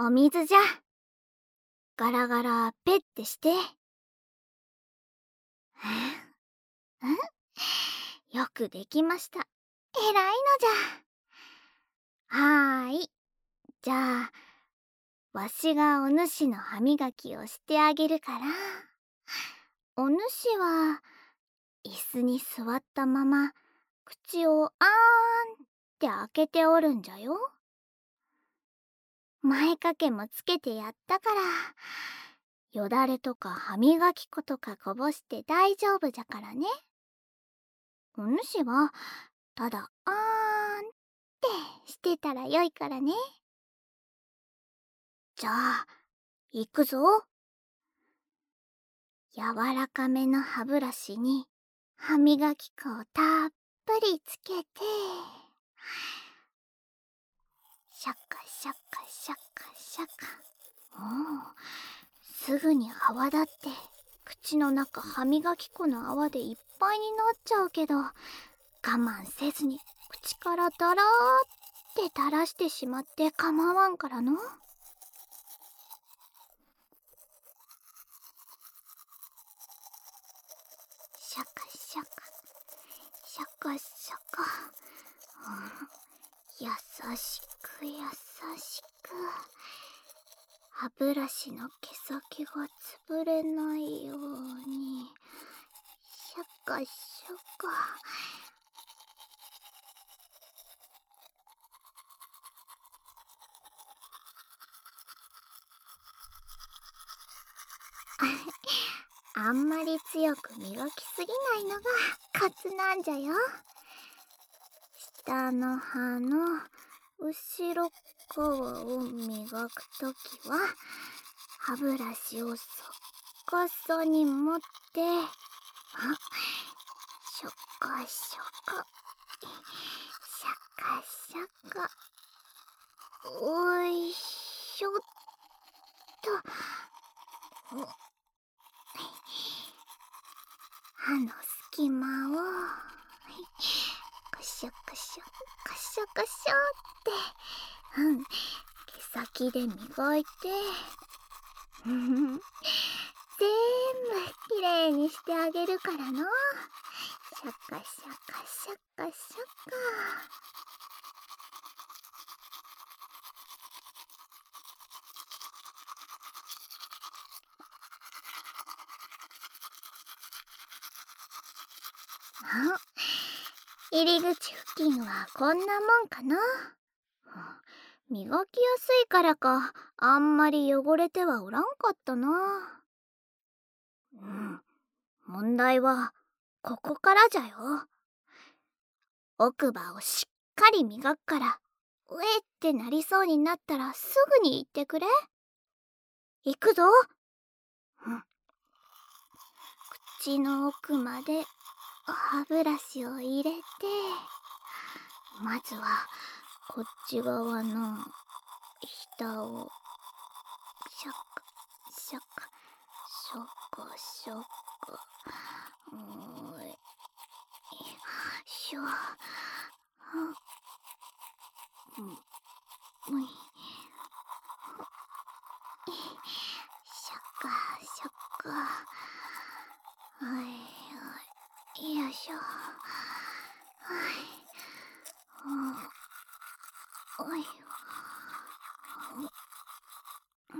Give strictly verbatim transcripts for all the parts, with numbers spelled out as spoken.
お水じゃ。ガラガラペッてして。んよくできました。えらいのじゃ。はーい。じゃあ、わしがお主の歯磨きをしてあげるから、お主は椅子に座ったまま口をあーんって開けておるんじゃよ。前掛けもつけてやったから、よだれとか歯磨き粉とかこぼして大丈夫じゃからね。お主はただあーんってしてたらよいからね。じゃあ行くぞ。柔らかめの歯ブラシに歯磨き粉をたっぷりつけて、シャカシャカシャカシャカ。もうすぐに泡立って口の中歯磨き粉の泡でいっぱいになっちゃうけど、我慢せずに口からダラーって垂らしてしまって構わんからの。シャカシャカシャカシャカ、うん、優しく優しく、歯ブラシの毛先が潰れないようにシャカシャカ。あんまり強く磨きすぎないのがコツなんじゃよ。下の歯の後ろ側を磨くときは歯ブラシを逆さに持って、あ、シャカシャカシャカシャカ、おいしょっと。歯の隙間をカシャカシャカシャカシャって、うん、毛先で磨いて、全部きれいにしてあげるからの。シャカシャカシャカシャカ。あ、入り口付近はこんなもんかな。磨きやすいからかあんまり汚れてはおらんかったな。うん、問題はここからじゃよ。奥歯をしっかり磨くから、うえってなりそうになったらすぐに言ってくれ。行くぞ。うん、口の奥まで歯ブラシを入れて、まずはこっち側の下をシャカシャカシャカシャカ、おいしょ、うん、うん、シャカシャカ、おいおい、よいしょ、はい、おい、うん、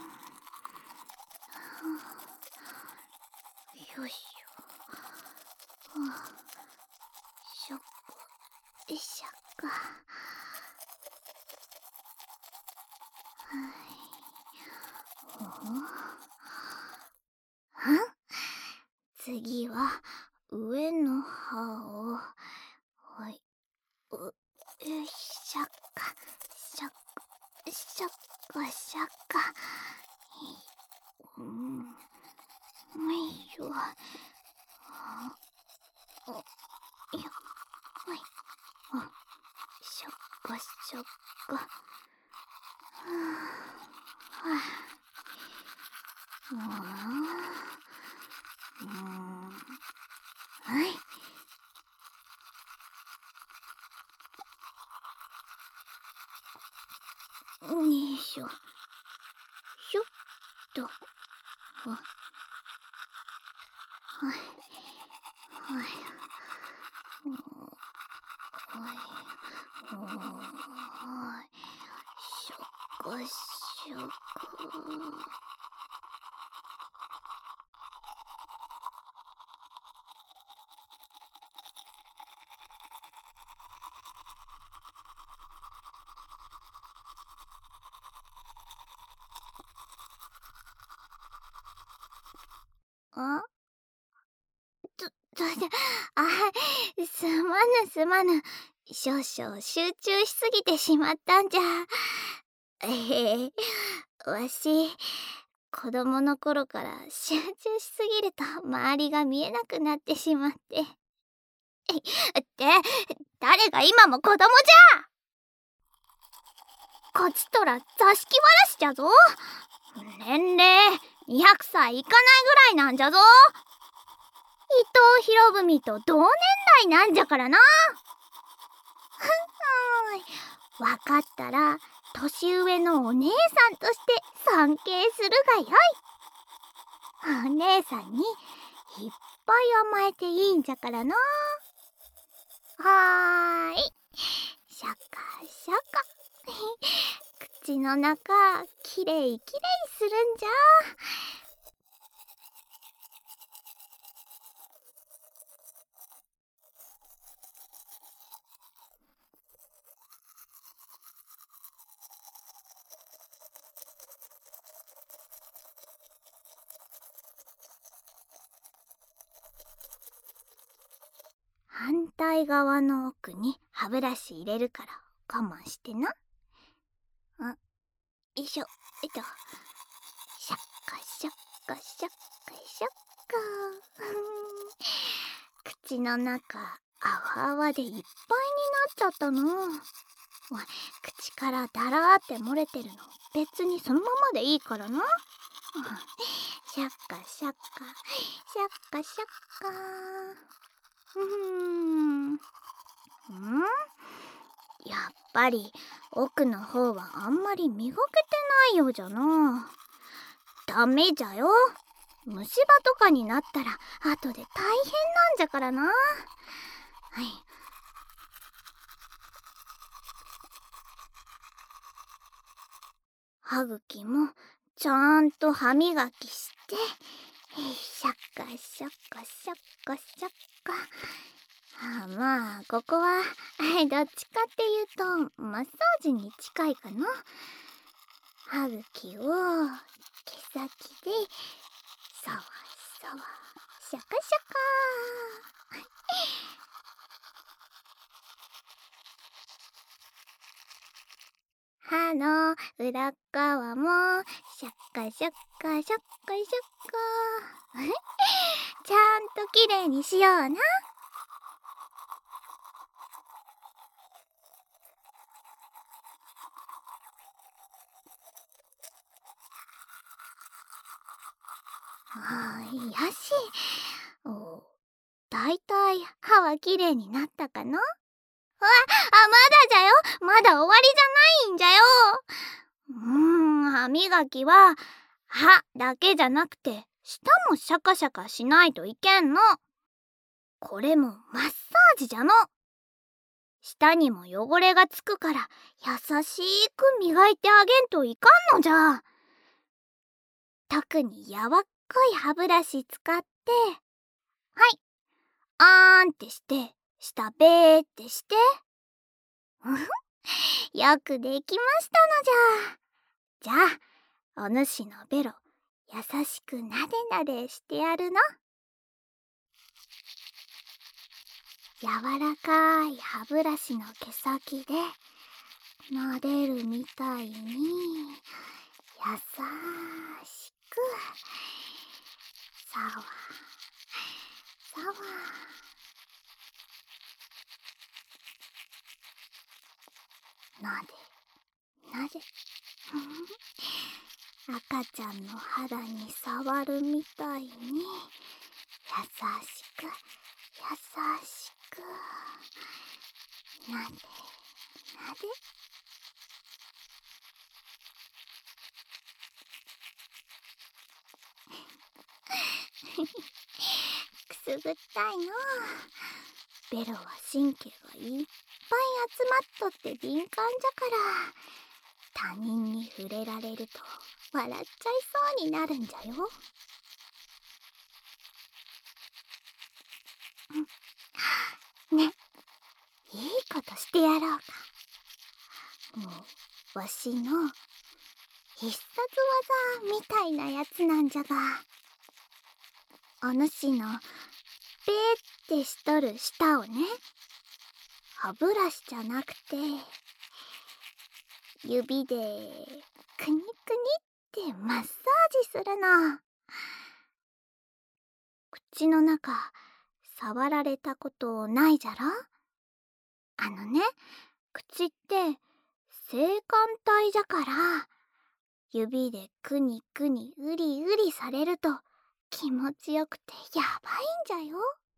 よいしょ、シャカシャカ、はい、ん？次は上の歯を、はい、う、シャカシャカシャカシャカ、うん、よいしょ、お、よ、はい、あ、シャカシャカ、はあ、はあ、うん、はい。よいしょ。 と、は、はい、はい、おはい、おはい、しょくしょく。あと、と、あ、すまぬすまぬ。少々集中しすぎてしまったんじゃ。えへへ、わし、子供の頃から集中しすぎると周りが見えなくなってしまって。って、誰が今も子供じゃ！こちとら座敷わらしじゃぞ。年齢にひゃくさいいかないぐらいなんじゃぞ。伊藤博文と同年代なんじゃからな。ふん、わかったら年上のお姉さんとして尊敬するがよい。お姉さんにいっぱい甘えていいんじゃからな。はーい、シャカシャカ。口の中きれいきれいするんじゃ。反対側の奥に歯ブラシ入れるから我慢してな。あ、よいしょ、よいと。シャッカシャッカシャッカシャッカ。口の中泡泡でいっぱいになっちゃったの。おい、口からだらーって漏れてるの別にそのままでいいからな。シャッカシャッカシャッカシャッカ。うーんんやっぱり奥の方はあんまり磨けてないようじゃな。ダメじゃよ。虫歯とかになったら後で大変なんじゃからな。はい。歯茎もちゃんと歯磨きして、シャッカシャッカシャッカシャッカ。あ、まあここはどっちかっていうとマッサージに近いかな。歯茎を毛先でさわさわシャカシャカ。歯の裏側もシャッカシャッカシャッカシャッカ。ちゃんときれいにしような。ああ、よし。お、だいたい歯はきれいになったかな。あ、あ、まだじゃよ。まだ終わりじゃないんじゃよ。うーん、歯磨きは歯だけじゃなくて舌もシャカシャカしないといけんの。これもマッサージじゃの。舌にも汚れがつくから優しく磨いてあげんといかんのじゃ。特にやわっこい歯ブラシ使って、はい、あーんってして舌べーってして。よくできましたのじゃ。じゃあお主のベロ優しくなでなでしてやるの。柔らかい歯ブラシの毛先でなでるみたいに優しくさわさわなでなで。赤ちゃんの肌に触るみたいに優しく優しくなでなで。 くすぐったいの。ベロは神経がいっぱい集まっとって敏感じゃから、他人に触れられると笑っちゃいそうになるんじゃよ。うん、ね、いいことしてやろうか。もうわしの必殺技みたいなやつなんじゃが、お主のペーってしとる舌をね、歯ブラシじゃなくて指でくにくにってマッサージするの。口の中触られたことないじゃろ。あのね、口って性感帯じゃから、指でくにくにうりうりされると気持ちよくてやばいんじゃよ。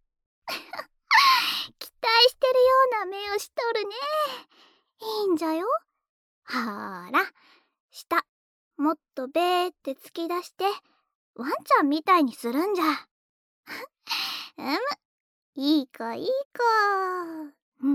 期待してるような目をしとるね。いいんじゃよ。ほーら、舌もっとべーって突き出してワンちゃんみたいにするんじゃ。うむ、いい子いい子。うん。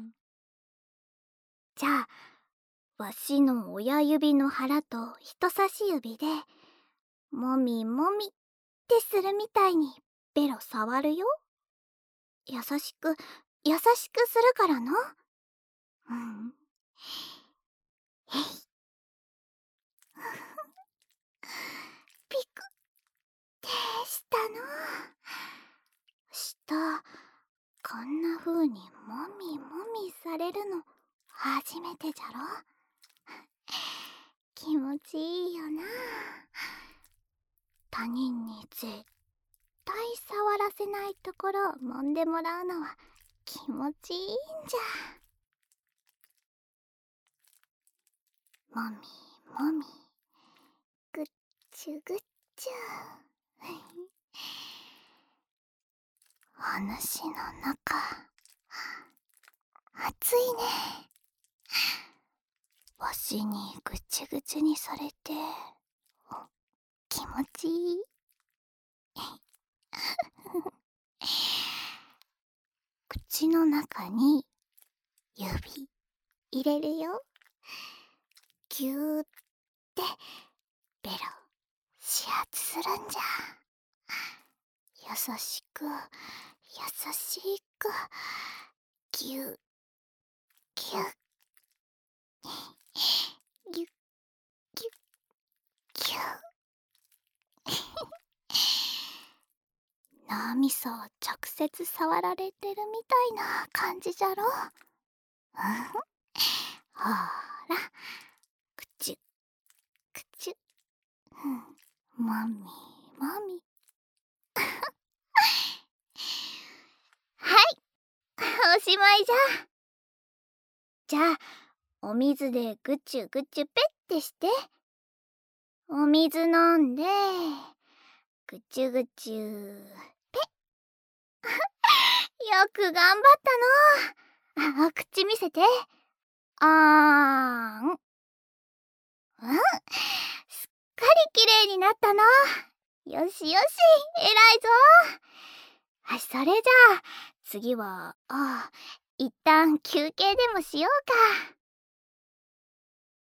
じゃあわしの親指の腹と人差し指でもみもみってするみたいにベロ触るよ。優しく優しくするからの。うん。へい。ピクってしたの。舌こんな風にもみもみされるの初めてじゃろ。気持ちいいよな。他人に絶対触らせないところを揉んでもらうのは気持ちいいんじゃ。もみもみ、ぐっちゅぐっちゅ。お主の中暑いね。わしにぐちゅぐちゅにされて気持ちいい。口の中に指入れるよ。ぎゅーってベロ指圧するんじゃ。優しく優しくぎゅぎゅぎゅぎゅぎゅ。脳みそを直接触られてるみたいな感じじゃろ。うん、ほーら、くちゅくちゅ、うん、もみもみ。はい、おしまいじゃ。じゃあお水でぐちゅぐちゅペッてして、お水飲んでぐちゅぐちゅペッ。よく頑張ったの。あ、口見せて。あーん。うん、すっかりきれいになったの。よしよし、偉いぞ。あ、それじゃあ次はあ一旦休憩でもしようか。